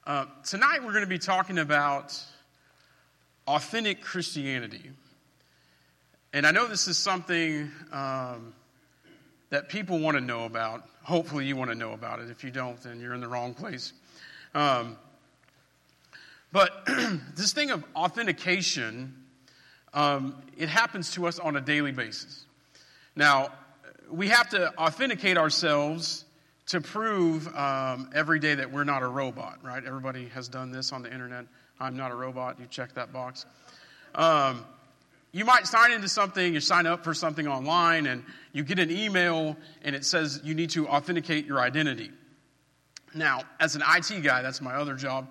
Tonight we're going to be talking about authentic Christianity. And I know this is something that people want to know about. Hopefully you want to know about it. If you don't, then you're in the wrong place. But this thing of authentication, it happens to us on a daily basis. Now, we have to authenticate ourselves to prove every day that we're not a robot, right? Everybody has done this on the internet. I'm not a robot. You check that box. You might sign into something, you sign up for something online, and you get an email, and it says you need to authenticate your identity. Now, as an IT guy, that's my other job.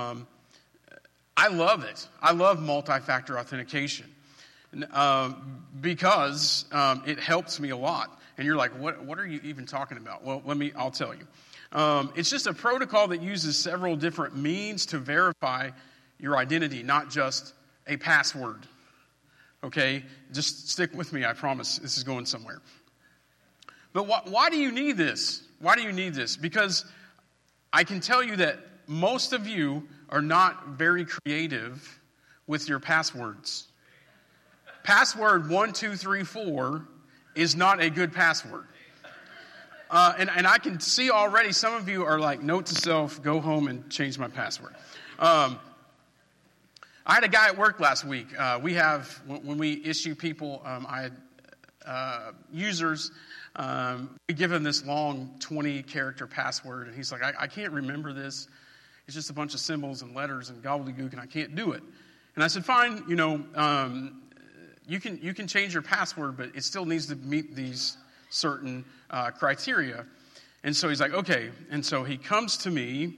I love it. I love multi-factor authentication because it helps me a lot. And you're like, what are you even talking about? Well, I'll tell you. It's just a protocol that uses several different means to verify your identity, not just a password. Okay? Just stick with me, I promise. This is going somewhere. But why do you need this? Why do you need this? Because I can tell you that most of you are not very creative with your passwords. Password 1234 is not a good password. And I can see already some of you are like, note to self, go home and change my password. I had a guy at work last week. When we issue people, I had users, we give him this long 20-character password, and he's like, I can't remember this. It's just a bunch of symbols and letters and gobbledygook, and I can't do it. And I said, fine, you can change your password, but it still needs to meet these certain criteria. And so he's like, okay. And so he comes to me,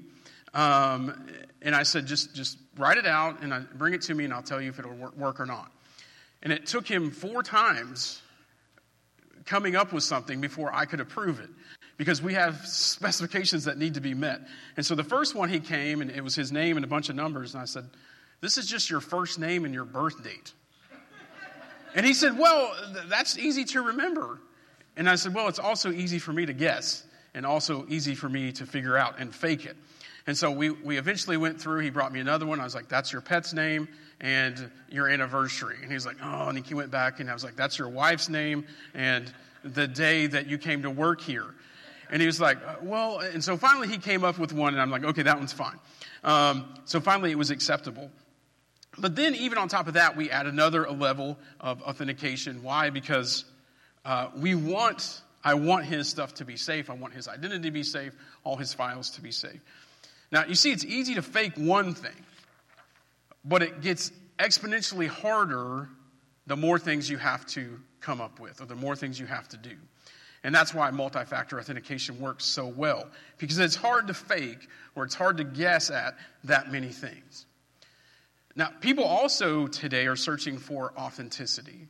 and I said, just write it out and bring it to me, and I'll tell you if it'll work or not. And it took him 4 times coming up with something before I could approve it, because we have specifications that need to be met. And so the first one he came, and it was his name and a bunch of numbers, and I said, this is just your first name and your birth date. And he said, well, that's easy to remember. And I said, well, it's also easy for me to guess and also easy for me to figure out and fake it. And so we eventually went through. He brought me another one. I was like, that's your pet's name and your anniversary. And he was like, oh, and he went back, and I was like, that's your wife's name and the day that you came to work here. And he was like, well, and so finally he came up with one, and I'm like, okay, that one's fine. So finally it was acceptable. But then even on top of that, we add another level of authentication. Why? Because I want his stuff to be safe. I want his identity to be safe, all his files to be safe. Now, you see, it's easy to fake one thing, but it gets exponentially harder the more things you have to come up with, or the more things you have to do. And that's why multi-factor authentication works so well, because it's hard to fake, or it's hard to guess at that many things. Now, people also today are searching for authenticity.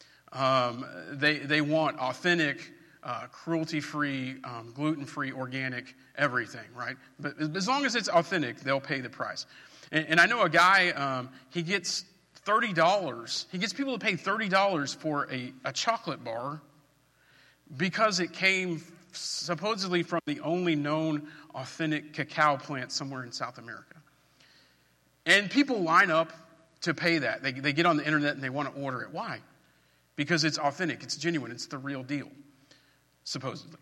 They want authentic, cruelty-free, gluten-free, organic, everything, right? But as long as it's authentic, they'll pay the price. And I know a guy, he gets $30. He gets people to pay $30 for a chocolate bar because it came supposedly from the only known authentic cacao plant somewhere in South America. And people line up to pay that. They get on the internet and they want to order it. Why? Because it's authentic, it's genuine, it's the real deal, supposedly.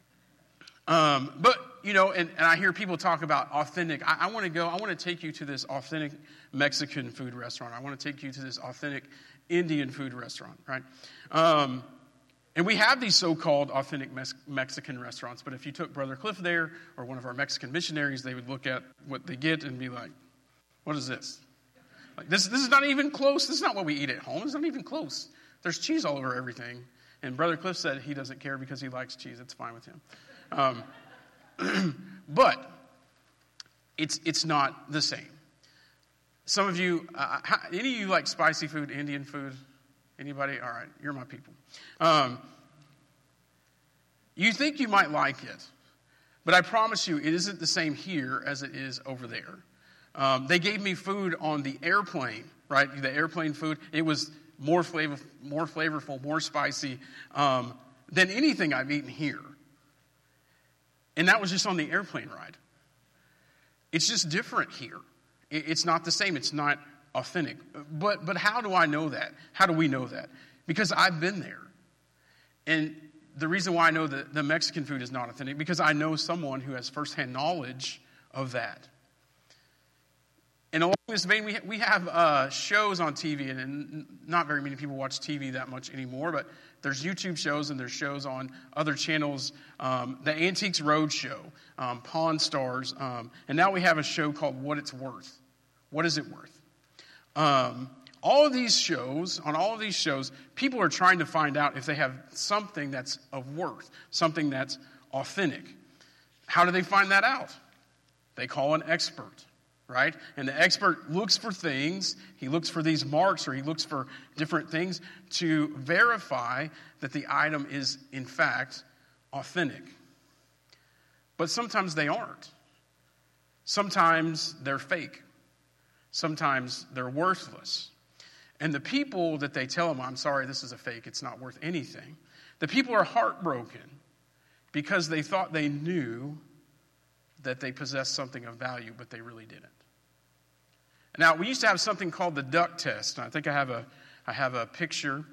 But, and I hear people talk about authentic. I want to take you to this authentic Mexican food restaurant. I want to take you to this authentic Indian food restaurant, right? And we have these so-called authentic Mexican restaurants, but if you took Brother Cliff there or one of our Mexican missionaries, they would look at what they get and be like, what is this? Like, this is not even close. This is not what we eat at home. It's not even close. There's cheese all over everything. And Brother Cliff said he doesn't care because he likes cheese. It's fine with him. But it's not the same. Some of you, any of you like spicy food, Indian food? Anybody? All right, you're my people. You think you might like it, but I promise you it isn't the same here as it is over there. They gave me food on the airplane, right? The airplane food. It was more flavorful, more spicy than anything I've eaten here. And that was just on the airplane ride. It's just different here. It's not the same. It's not authentic. But how do I know that? How do we know that? Because I've been there. And the reason why I know that the Mexican food is not authentic, because I know someone who has firsthand knowledge of that. And along this vein, we have shows on TV, and not very many people watch TV that much anymore, but there's YouTube shows and there's shows on other channels, the Antiques Roadshow, Pawn Stars, and now we have a show called What It's Worth. What is it worth? All of these shows, on all of these shows, people are trying to find out if they have something that's of worth, something that's authentic. How do they find that out? They call an expert, right? And the expert looks for things, he looks for these marks, or he looks for different things to verify that the item is, in fact, authentic. But sometimes they aren't. Sometimes they're fake. Sometimes they're worthless. And the people that they tell them, I'm sorry, this is a fake, it's not worth anything, the people are heartbroken because they thought they knew that they possessed something of value, but they really didn't. Now, we used to have something called the duck test. I think I have a picture.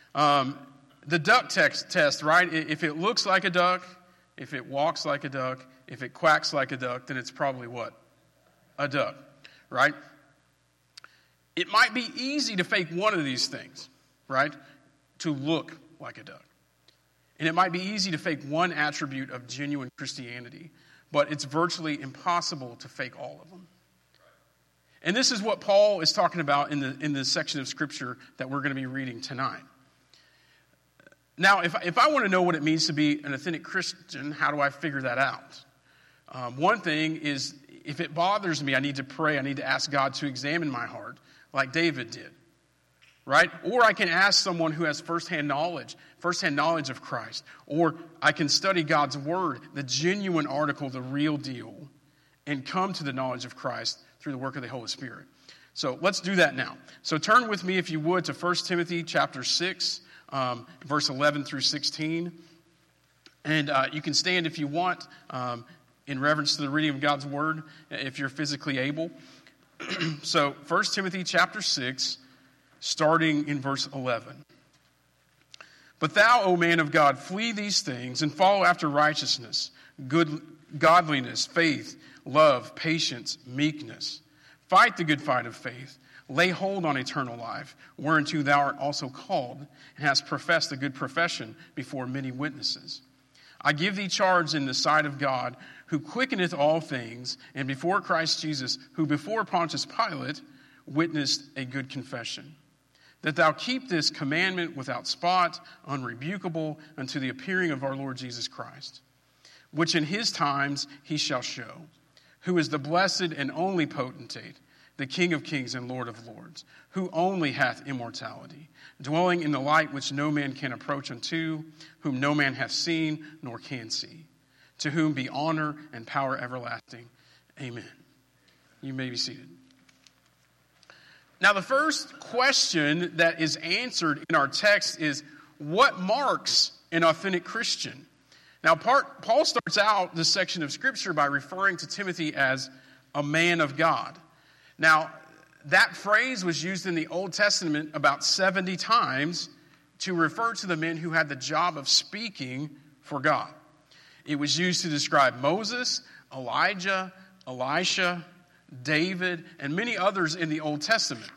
The duck test, right? If it looks like a duck, if it walks like a duck, if it quacks like a duck, then it's probably what? A duck, right? It might be easy to fake one of these things, right? To look like a duck. And it might be easy to fake one attribute of genuine Christianity, but it's virtually impossible to fake all of them. And this is what Paul is talking about in the section of Scripture that we're going to be reading tonight. Now, if I want to know what it means to be an authentic Christian, how do I figure that out? One thing is, if it bothers me, I need to pray. I need to ask God to examine my heart, like David did, right? Or I can ask someone who has firsthand knowledge of Christ. Or I can study God's Word, the genuine article, the real deal, and come to the knowledge of Christ through the work of the Holy Spirit. So let's do that now. So turn with me, if you would, to 1 Timothy chapter 6, verse 11 through 16. And you can stand if you want, in reverence to the reading of God's Word, if you're physically able. So 1 Timothy chapter 6, starting in verse 11. But thou, O man of God, flee these things and follow after righteousness, godliness, faith, love, patience, meekness. Fight the good fight of faith. Lay hold on eternal life, whereunto thou art also called, and hast professed a good profession before many witnesses. I give thee charge in the sight of God, who quickeneth all things, and before Christ Jesus, who before Pontius Pilate witnessed a good confession, that thou keep this commandment without spot, unrebukable, unto the appearing of our Lord Jesus Christ, which in his times he shall show, who is the blessed and only potentate, the King of kings and Lord of lords, who only hath immortality, dwelling in the light which no man can approach unto, whom no man hath seen nor can see, to whom be honor and power everlasting. Amen. You may be seated. Now, the first question that is answered in our text is, what marks an authentic Christian? Now, Paul starts out this section of Scripture by referring to Timothy as a man of God. Now, that phrase was used in the Old Testament about 70 times to refer to the men who had the job of speaking for God. It was used to describe Moses, Elijah, Elisha, David, and many others in the Old Testament.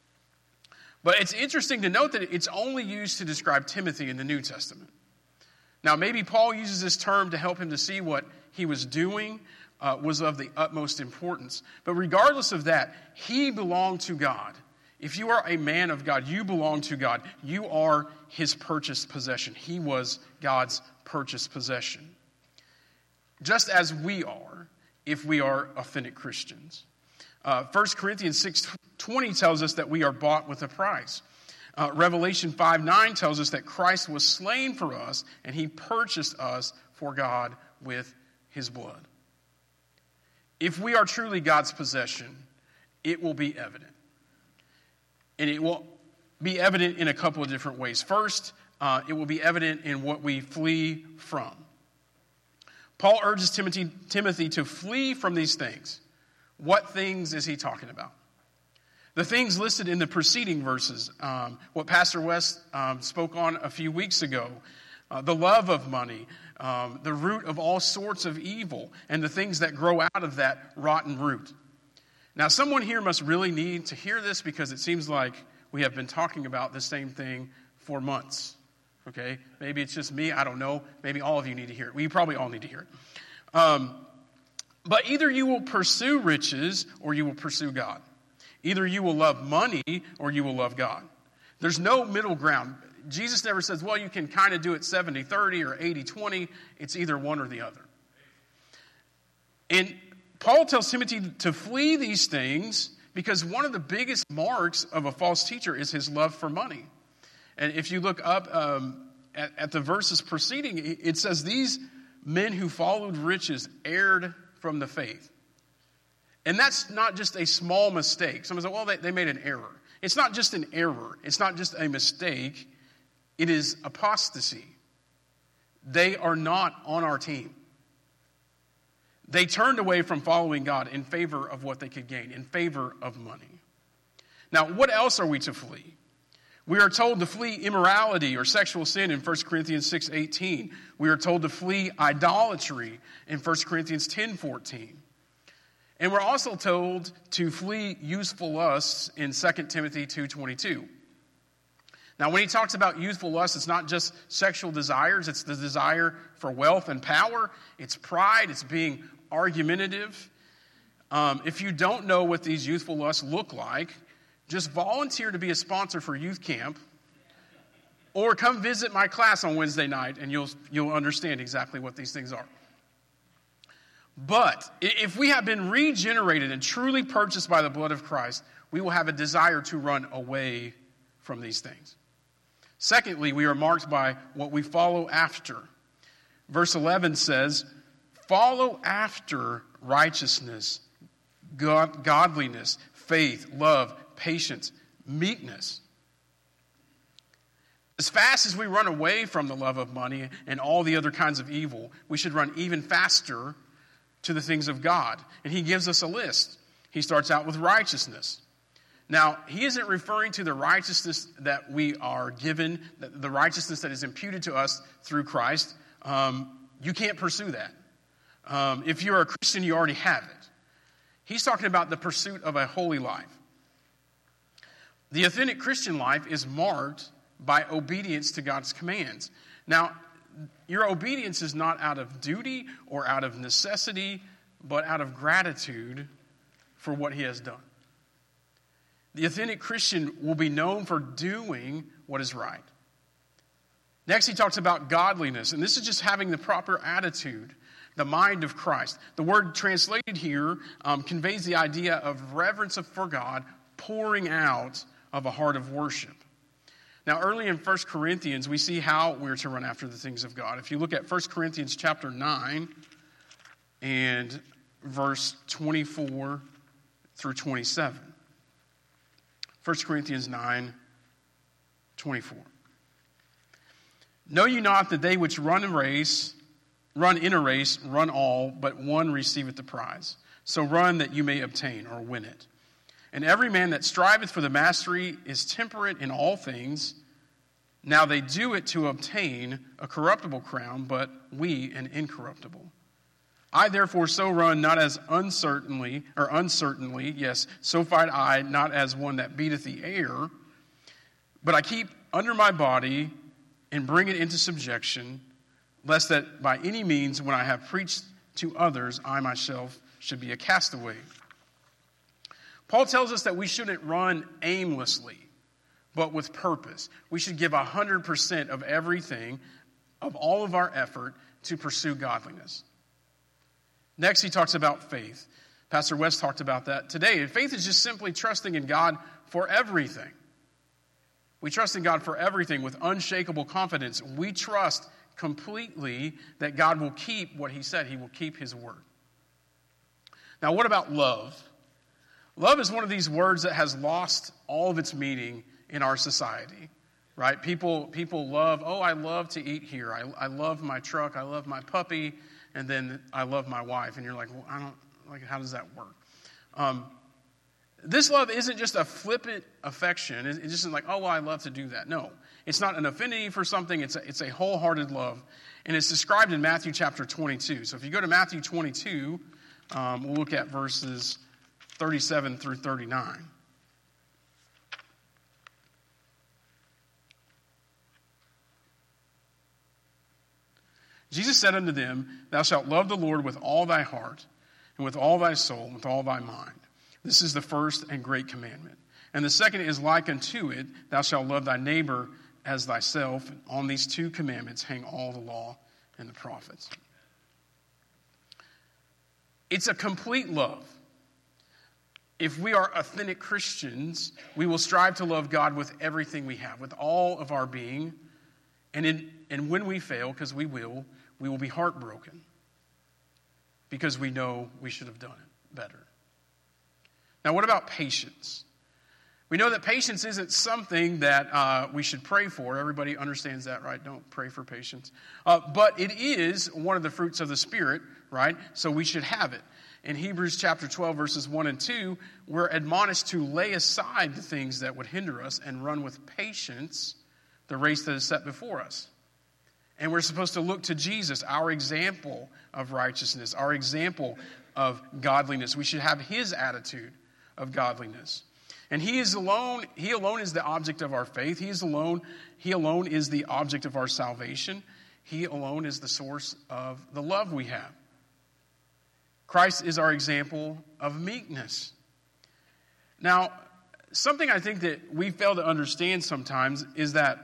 But it's interesting to note that it's only used to describe Timothy in the New Testament. Now, maybe Paul uses this term to help him to see what he was doing was of the utmost importance. But regardless of that, he belonged to God. If you are a man of God, you belong to God. You are his purchased possession. He was God's purchased possession. Just as we are, if we are authentic Christians. 1 Corinthians 6:20 tells us that we are bought with a price. Revelation 5:9 tells us that Christ was slain for us, and he purchased us for God with his blood. If we are truly God's possession, it will be evident. And it will be evident in a couple of different ways. First, it will be evident in what we flee from. Paul urges Timothy to flee from these things. What things is he talking about? The things listed in the preceding verses, what Pastor West spoke on a few weeks ago, the love of money, the root of all sorts of evil, and the things that grow out of that rotten root. Now, someone here must really need to hear this because it seems like we have been talking about the same thing for months. Okay? Maybe it's just me. I don't know. Maybe all of you need to hear it. We probably all need to hear it. But either you will pursue riches or you will pursue God. Either you will love money or you will love God. There's no middle ground. Jesus never says, well, you can kind of do it 70-30 or 80-20. It's either one or the other. And Paul tells Timothy to flee these things because one of the biggest marks of a false teacher is his love for money. And if you look up at the verses preceding, it says these men who followed riches erred from the faith. And that's not just a small mistake. Someone said, well, they made an error. It's not just an error. It's not just a mistake. It is apostasy. They are not on our team. They turned away from following God in favor of what they could gain, in favor of money. Now, what else are we to flee? We are told to flee immorality or sexual sin in 1 Corinthians 6:18. We are told to flee idolatry in 1 Corinthians 10:14. And we're also told to flee useful lusts in 2 Timothy 2:22. Now, when he talks about youthful lust, it's not just sexual desires. It's the desire for wealth and power. It's pride. It's being argumentative. If you don't know what these youthful lusts look like, just volunteer to be a sponsor for youth camp or come visit my class on Wednesday night and you'll understand exactly what these things are. But if we have been regenerated and truly purchased by the blood of Christ, we will have a desire to run away from these things. Secondly, we are marked by what we follow after. Verse 11 says, follow after righteousness, godliness, faith, love, patience, meekness. As fast as we run away from the love of money and all the other kinds of evil, we should run even faster to the things of God. And he gives us a list. He starts out with righteousness. Now, he isn't referring to the righteousness that we are given, the righteousness that is imputed to us through Christ. You can't pursue that. If you're a Christian, you already have it. He's talking about the pursuit of a holy life. The authentic Christian life is marked by obedience to God's commands. Now, your obedience is not out of duty or out of necessity, but out of gratitude for what he has done. The authentic Christian will be known for doing what is right. Next, he talks about godliness, and this is just having the proper attitude, the mind of Christ. The word translated here conveys the idea of reverence for God, pouring out of a heart of worship. Now, early in 1 Corinthians, we see how we're to run after the things of God. If you look at 1 Corinthians chapter 9 and verse 24 through 27. 1 Corinthians 9, 24. Know you not that they which run in a race, run all, but one receiveth the prize. So run that you may obtain or win it. And every man that striveth for the mastery is temperate in all things. Now they do it to obtain a corruptible crown, but we an incorruptible. I therefore so run, not as uncertainly, yes, so fight I, not as one that beateth the air, but I keep under my body and bring it into subjection, lest that by any means, when I have preached to others, I myself should be a castaway. Paul tells us that we shouldn't run aimlessly, but with purpose. We should give 100% of everything, of all of our effort, to pursue godliness. Next, he talks about faith. Pastor West talked about that today. Faith is just simply trusting in God for everything. We trust in God for everything with unshakable confidence. We trust completely that God will keep what he said. He will keep his word. Now, what about love? Love is one of these words that has lost all of its meaning in our society, right? People love, I love to eat here. I love my truck. I love my puppy. And then I love my wife. And you're like, well, how does that work? This love isn't just a flippant affection. It just isn't like, oh, well, I love to do that. No, it's not an affinity for something. It's a wholehearted love. And it's described in Matthew chapter 22. So if you go to Matthew 22, we'll look at verses 37 through 39. Jesus said unto them, Thou shalt love the Lord with all thy heart, and with all thy soul, and with all thy mind. This is the first and great commandment. And the second is like unto it, Thou shalt love thy neighbor as thyself. And on these two commandments hang all the law and the prophets. It's a complete love. If we are authentic Christians, we will strive to love God with everything we have, with all of our being. And when we fail, because we will be heartbroken because we know we should have done it better. Now, what about patience? We know that patience isn't something that we should pray for. Everybody understands that, right? Don't pray for patience. But it is one of the fruits of the Spirit, right? So we should have it. In Hebrews chapter 12, verses 1 and 2, we're admonished to lay aside the things that would hinder us and run with patience the race that is set before us. And we're supposed to look to Jesus, our example of righteousness, our example of godliness. We should have his attitude of godliness. And he alone is the object of our faith. He alone is the object of our salvation. He alone is the source of the love we have. Christ is our example of meekness. Now, something I think that we fail to understand sometimes is that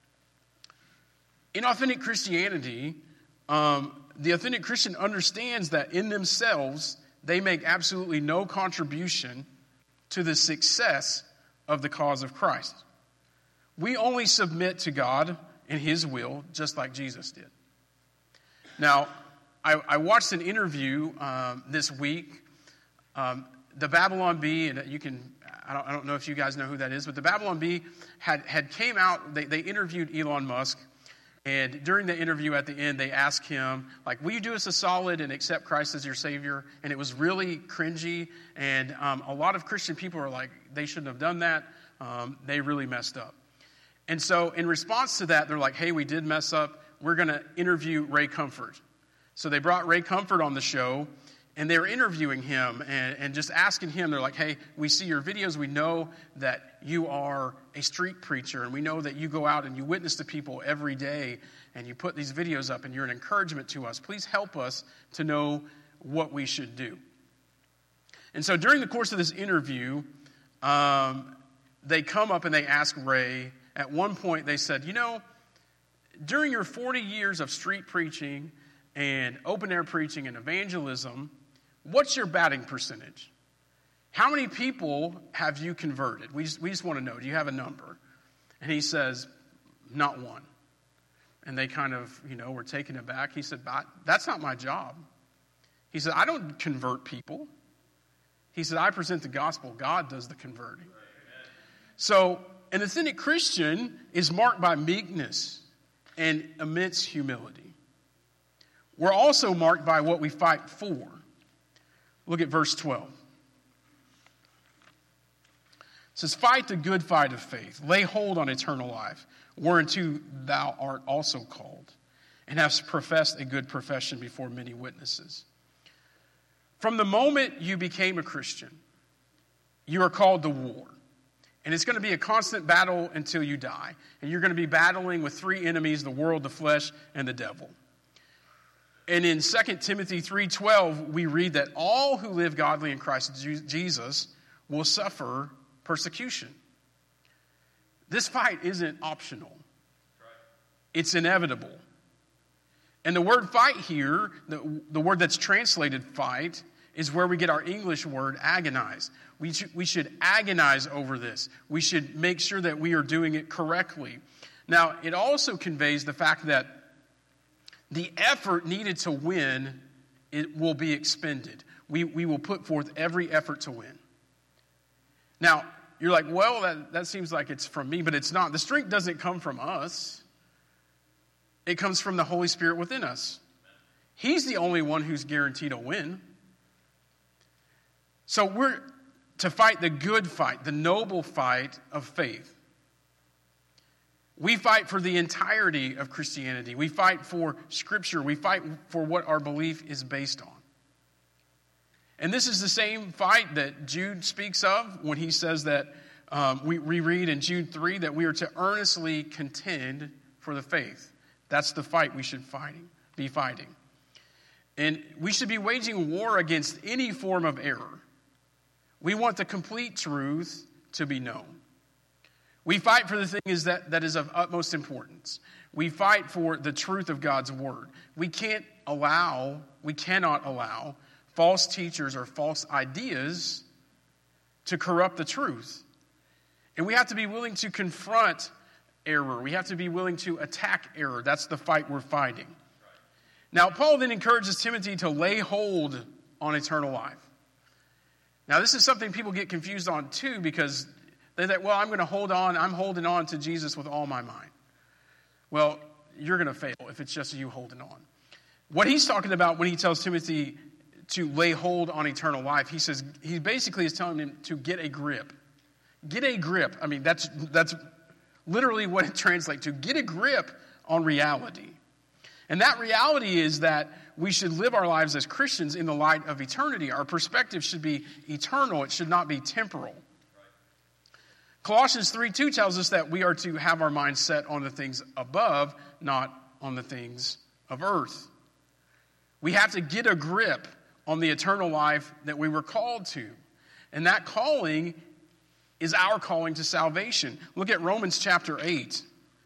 in authentic Christianity, the authentic Christian understands that in themselves, they make absolutely no contribution to the success of the cause of Christ. We only submit to God and his will, just like Jesus did. Now, I watched an interview this week. The Babylon Bee, and I don't know if you guys know who that is, but the Babylon Bee had came out. They interviewed Elon Musk, and during the interview at the end, they asked him, like, will you do us a solid and accept Christ as your Savior? And it was really cringy, and a lot of Christian people are like, they shouldn't have done that. They really messed up. And so in response to that, they're like, hey, we did mess up. We're going to interview Ray Comfort. So they brought Ray Comfort on the show, and they were interviewing him and just asking him, they're like, hey, we see your videos. We know that you are a street preacher, and we know that you go out and you witness to people every day, and you put these videos up, and you're an encouragement to us. Please help us to know what we should do. And so during the course of this interview, they come up and they ask Ray. At one point, they said, during your 40 years of street preaching and open-air preaching and evangelism, what's your batting percentage? How many people have you converted? We just want to know. Do you have a number? And he says, not one. And they kind of, were taken aback. He said, that's not my job. He said, I don't convert people. He said, I present the gospel. God does the converting. So an authentic Christian is marked by meekness and immense humility. We're also marked by what we fight for. Look at verse 12. It says, fight the good fight of faith. Lay hold on eternal life, whereunto thou art also called, and hast professed a good profession before many witnesses. From the moment you became a Christian, you are called to war. And it's going to be a constant battle until you die. And you're going to be battling with three enemies, the world, the flesh, and the devil. And in 2 Timothy 3:12, we read that all who live godly in Christ Jesus will suffer persecution. This fight isn't optional. It's inevitable. And the word fight here, the word that's translated fight, is where we get our English word agonize. We should agonize over this. We should make sure that we are doing it correctly. Now, it also conveys the fact that the effort needed to win, it will be expended. We will put forth every effort to win. Now, you're like, well, that seems like it's from me, but it's not. The strength doesn't come from us. It comes from the Holy Spirit within us. He's the only one who's guaranteed a win. So we're to fight the good fight, the noble fight of faith. We fight for the entirety of Christianity. We fight for Scripture. We fight for what our belief is based on. And this is the same fight that Jude speaks of when he says that we read in Jude 3 that we are to earnestly contend for the faith. That's the fight we should be fighting. And we should be waging war against any form of error. We want the complete truth to be known. We fight for the thing that is of utmost importance. We fight for the truth of God's word. We cannot allow false teachers or false ideas to corrupt the truth. And we have to be willing to confront error. We have to be willing to attack error. That's the fight we're fighting. Now, Paul then encourages Timothy to lay hold on eternal life. Now, this is something people get confused on too, because they think, well, I'm holding on to Jesus with all my mind. Well, you're going to fail if it's just you holding on. What he's talking about when he tells Timothy to lay hold on eternal life, he basically is telling him to get a grip. Get a grip. I mean, that's literally what it translates to. Get a grip on reality. And that reality is that we should live our lives as Christians in the light of eternity. Our perspective should be eternal. It should not be temporal. Colossians 3:2 tells us that we are to have our minds set on the things above, not on the things of earth. We have to get a grip on the eternal life that we were called to. And that calling is our calling to salvation. Look at Romans chapter 8.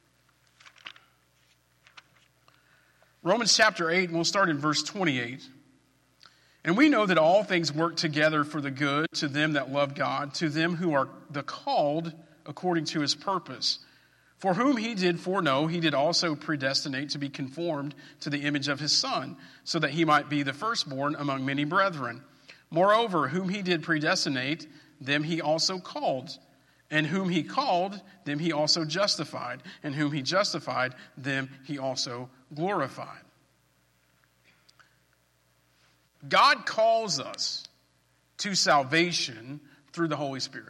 Romans chapter 8, and we'll start in verse 28. And we know that all things work together for the good to them that love God, to them who are the called according to his purpose. For whom he did foreknow, he did also predestinate to be conformed to the image of his Son, so that he might be the firstborn among many brethren. Moreover, whom he did predestinate, them he also called. And whom he called, them he also justified. And whom he justified, them he also glorified. God calls us to salvation through the Holy Spirit.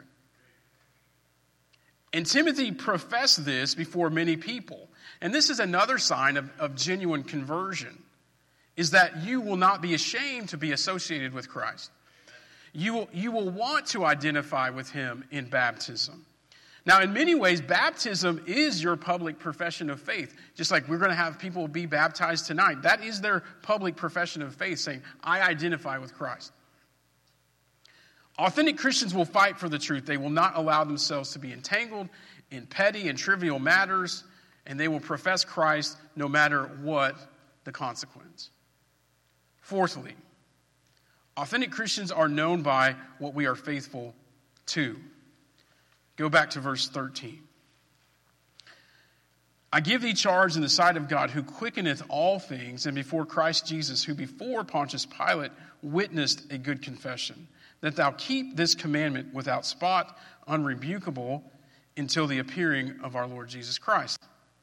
And Timothy professed this before many people. And this is another sign of genuine conversion, is that you will not be ashamed to be associated with Christ. You will want to identify with him in baptism. Now, in many ways, baptism is your public profession of faith. Just like we're going to have people be baptized tonight. That is their public profession of faith, saying, I identify with Christ. Authentic Christians will fight for the truth. They will not allow themselves to be entangled in petty and trivial matters, and they will profess Christ no matter what the consequence. Fourthly, authentic Christians are known by what we are faithful to. Go back to verse 13. I give thee charge in the sight of God, who quickeneth all things, and before Christ Jesus, who before Pontius Pilate witnessed a good confession, that thou keep this commandment without spot, unrebukable, until the appearing of our Lord Jesus Christ.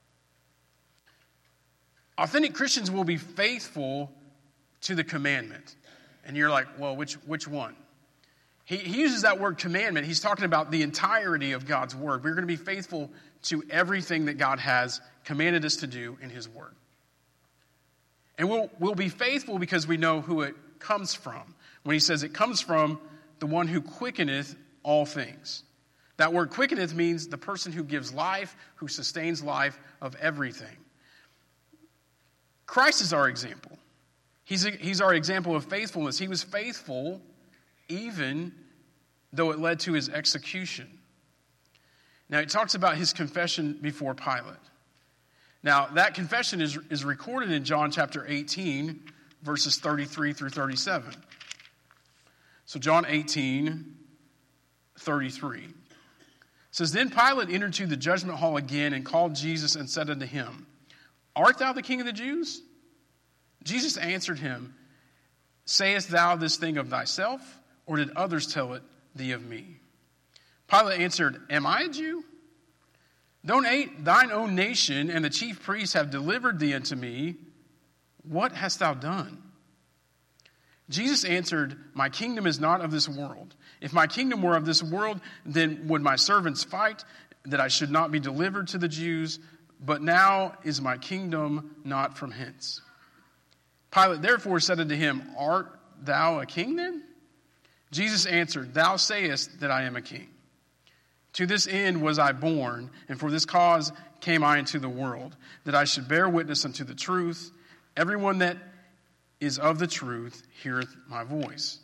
Authentic Christians will be faithful to the commandment. And you're like, well, which one? He uses that word commandment. He's talking about the entirety of God's word. We're going to be faithful to everything that God has commanded us to do in his word. And we'll be faithful because we know who it comes from. When he says it comes from the one who quickeneth all things. That word quickeneth means the person who gives life, who sustains life of everything. Christ is our example. He's our example of faithfulness. He was faithful even though it led to his execution. Now, it talks about his confession before Pilate. Now, that confession is recorded in John chapter 18, verses 33 through 37. So John 18, 33. It says, Then Pilate entered to the judgment hall again and called Jesus and said unto him, Art thou the king of the Jews? Jesus answered him, Sayest thou this thing of thyself, or did others tell it thee of me? Pilate answered, Am I a Jew? Thine own nation and the chief priests have delivered thee unto me. What hast thou done? Jesus answered, "My kingdom is not of this world. If my kingdom were of this world, then would my servants fight that I should not be delivered to the Jews, but now is my kingdom not from hence." Pilate therefore said unto him, "Art thou a king then?" Jesus answered, "Thou sayest that I am a king. To this end was I born, and for this cause came I into the world, that I should bear witness unto the truth. Everyone that is of the truth heareth my voice."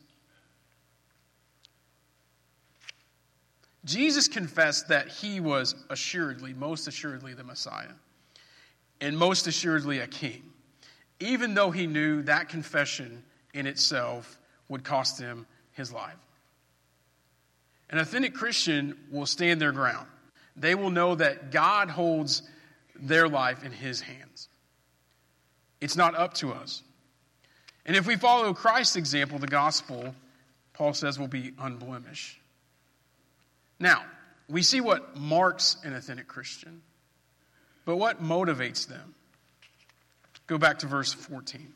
Jesus confessed that he was most assuredly the Messiah, and most assuredly a king, even though he knew that confession in itself would cost him his life. An authentic Christian will stand their ground. They will know that God holds their life in his hands. It's not up to us. And if we follow Christ's example, the gospel, Paul says, will be unblemished. Now, we see what marks an authentic Christian, but what motivates them? Go back to verse 14.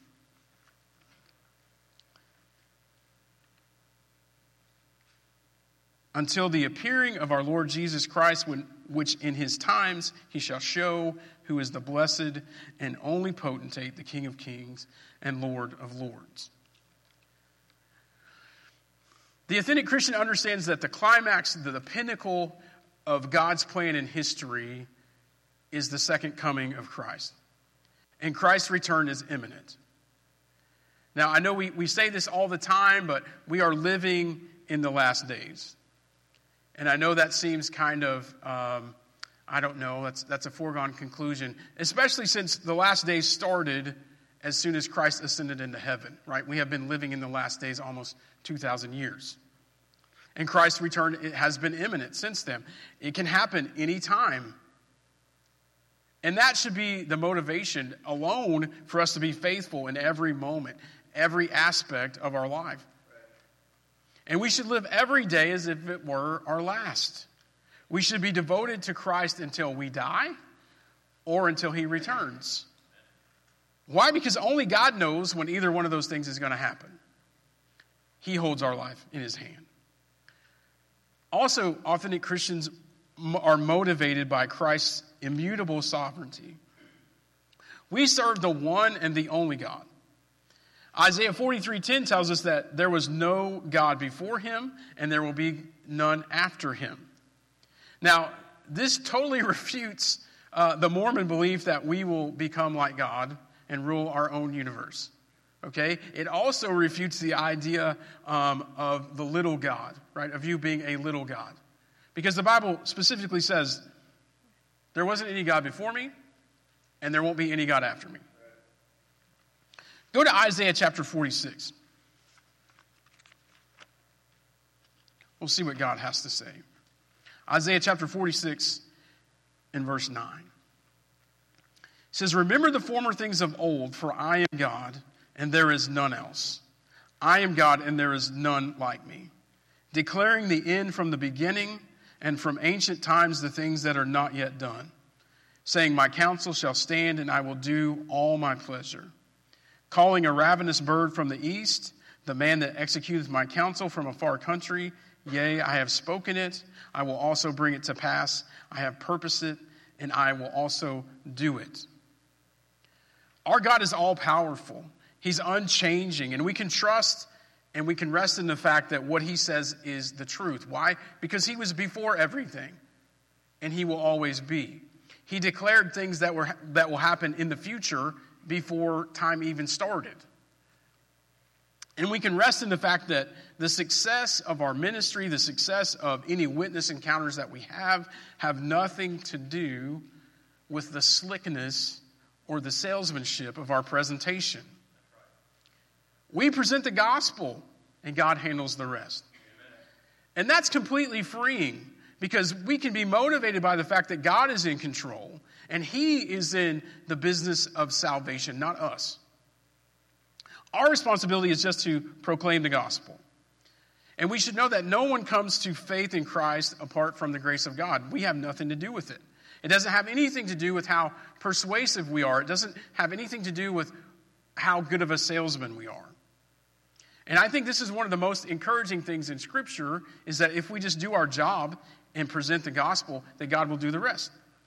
"Until the appearing of our Lord Jesus Christ, which in his times he shall show who is the blessed and only potentate, the King of kings and Lord of lords." The authentic Christian understands that the climax, the pinnacle of God's plan in history is the second coming of Christ. And Christ's return is imminent. Now, I know we say this all the time, but we are living in the last days. And I know that seems kind of, I don't know, that's a foregone conclusion, especially since the last days started as soon as Christ ascended into heaven, right? We have been living in the last days almost 2,000 years. And Christ's return has been imminent since then. It can happen anytime. And that should be the motivation alone for us to be faithful in every moment, every aspect of our life. And we should live every day as if it were our last. We should be devoted to Christ until we die or until he returns. Why? Because only God knows when either one of those things is going to happen. He holds our life in his hand. Also, authentic Christians are motivated by Christ's immutable sovereignty. We serve the one and the only God. Isaiah 43:10 tells us that there was no God before him, and there will be none after him. Now, this totally refutes the Mormon belief that we will become like God and rule our own universe. Okay? It also refutes the idea of the little God, right? Of you being a little God. Because the Bible specifically says, there wasn't any God before me, and there won't be any God after me. Go to Isaiah chapter 46. We'll see what God has to say. Isaiah chapter 46 and verse 9. It says, "Remember the former things of old, for I am God, and there is none else. I am God, and there is none like me, declaring the end from the beginning, and from ancient times the things that are not yet done, saying, my counsel shall stand, and I will do all my pleasure. Calling a ravenous bird from the east, the man that executeth my counsel from a far country. Yea, I have spoken it, I will also bring it to pass. I have purposed it, and I will also do it." Our God is all-powerful. He's unchanging, and we can trust and we can rest in the fact that what he says is the truth. Why? Because he was before everything, and he will always be. He declared things that will happen in the future before time even started. And we can rest in the fact that the success of our ministry, the success of any witness encounters that we have nothing to do with the slickness or the salesmanship of our presentation. We present the gospel, and God handles the rest. And that's completely freeing, because we can be motivated by the fact that God is in control, and he is in the business of salvation, not us. Our responsibility is just to proclaim the gospel. And we should know that no one comes to faith in Christ apart from the grace of God. We have nothing to do with it. It doesn't have anything to do with how persuasive we are. It doesn't have anything to do with how good of a salesman we are. And I think this is one of the most encouraging things in Scripture, is that if we just do our job and present the gospel, that God will do the rest.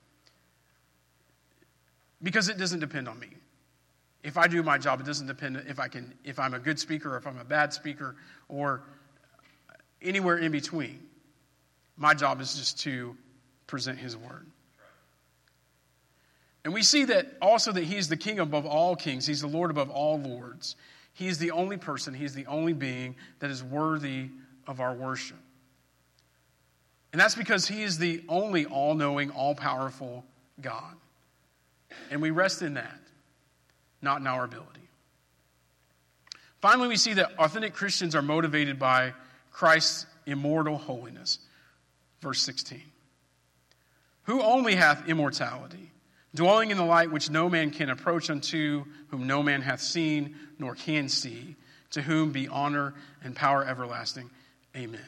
Because it doesn't depend on me. If I do my job, it doesn't depend if I'm a good speaker or if I'm a bad speaker or anywhere in between. My job is just to present his word. And we see that also that he's the king above all kings. He's the Lord above all lords. He is the only person, he is the only being that is worthy of our worship. And that's because he is the only all-knowing, all-powerful God. And we rest in that, not in our ability. Finally, we see that authentic Christians are motivated by Christ's immortal holiness. Verse 16. Who only hath immortality, dwelling in the light which no man can approach unto, whom no man hath seen nor can see, to whom be honor and power everlasting. Amen.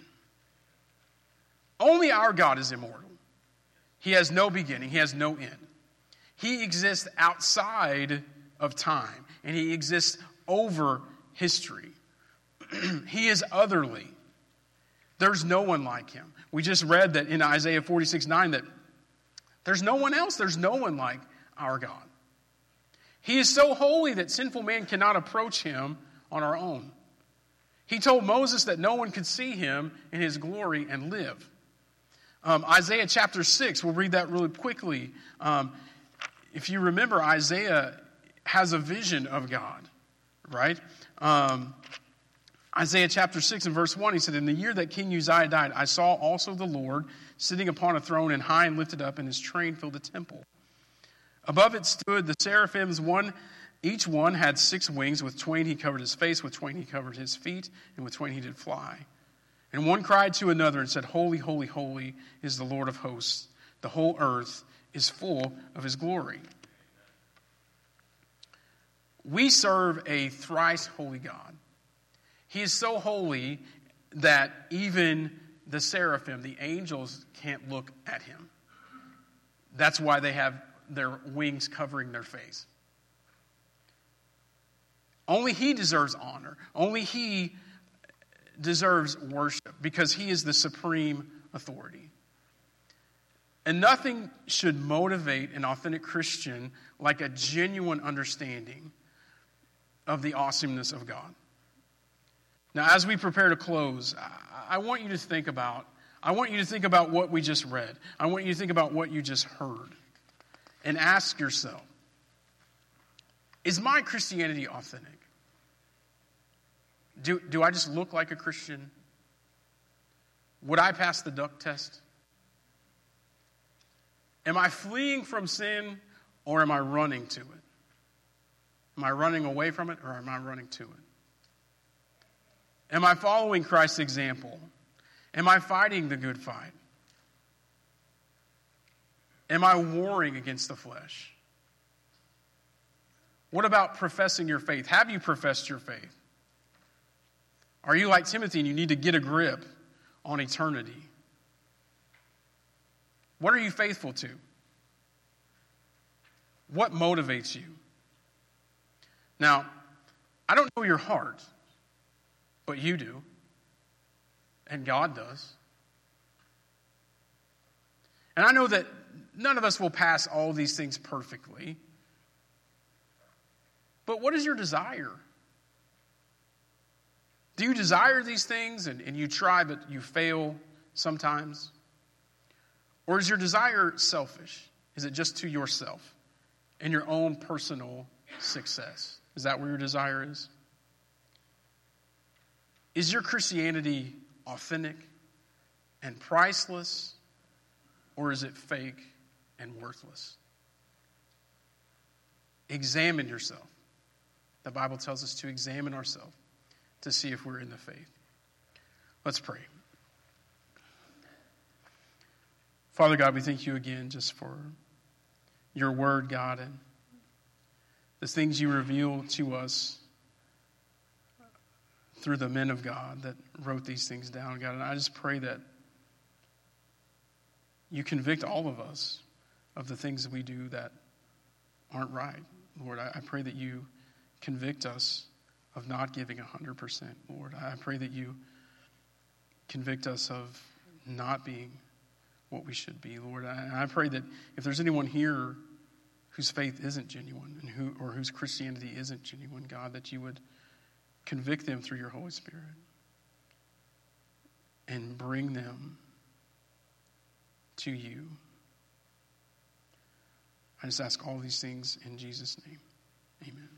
Only our God is immortal. He has no beginning. He has no end. He exists outside of time, and he exists over history. He is otherly. There's no one like him. We just read that in Isaiah 46:9 that there's no one else. There's no one like our God. He is so holy that sinful man cannot approach him on our own. He told Moses that no one could see him in his glory and live. Isaiah chapter 6, we'll read that really quickly. If you remember, Isaiah has a vision of God, right? Isaiah chapter 6 and verse 1, he said, in the year that King Uzziah died, I saw also the Lord sitting upon a throne and high and lifted up, and his train filled the temple. Above it stood the seraphims, each one had 6 wings. With twain he covered his face, with twain he covered his feet, and with twain he did fly. And one cried to another and said, Holy, holy, holy is the Lord of hosts. The whole earth is full of his glory. We serve a thrice holy God. He is so holy that even the seraphim, the angels, can't look at him. That's why they have their wings covering their face. Only he deserves honor. Only he deserves worship because he is the supreme authority. And nothing should motivate an authentic Christian like a genuine understanding of the awesomeness of God. Now, as we prepare to close, I want you to think about what we just read. I want you to think about what you just heard. And ask yourself, is my Christianity authentic? Do I just look like a Christian? Would I pass the duck test? Am I fleeing from sin or am I running to it? Am I running away from it or am I running to it? Am I following Christ's example? Am I fighting the good fight? Am I warring against the flesh? What about professing your faith? Have you professed your faith? Are you like Timothy and you need to get a grip on eternity? What are you faithful to? What motivates you? Now, I don't know your heart, but you do. And God does. And I know that none of us will pass all these things perfectly. But what is your desire? Do you desire these things and you try but you fail sometimes? Or is your desire selfish? Is it just to yourself and your own personal success? Is that where your desire is? Is your Christianity authentic and priceless, or is it fake and worthless? Examine yourself. The Bible tells us to examine ourselves to see if we're in the faith. Let's pray. Father God, we thank you again just for your word, God, and the things you reveal to us through the men of God that wrote these things down, God. And I just pray that you convict all of us of the things that we do that aren't right. Lord, I pray that you convict us of not giving 100%, Lord. I pray that you convict us of not being what we should be, Lord. I pray that if there's anyone here whose faith isn't genuine or whose Christianity isn't genuine, God, that you would convict them through your Holy Spirit and bring them to you. I just ask all these things in Jesus' name. Amen.